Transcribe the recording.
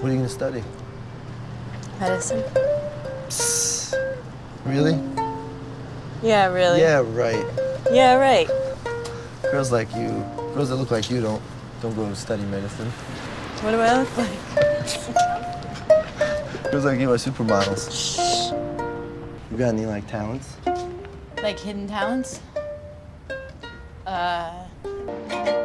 What are you gonna study? Medicine. Psst. Really? Yeah, really. Yeah, right. Yeah, right. Girls like you, girls that look like you don't go to study medicine. What do I look like? Girls like you are supermodels. Shh. You got any, like, talents? Like hidden talents?